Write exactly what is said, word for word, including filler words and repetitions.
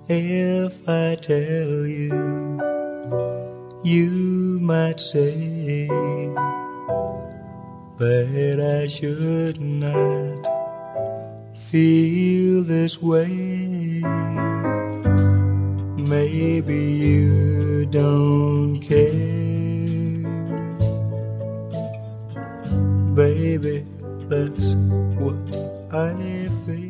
If I tell you, you might say that I should not feel this way. Maybe you don't care, baby, that's what I feel.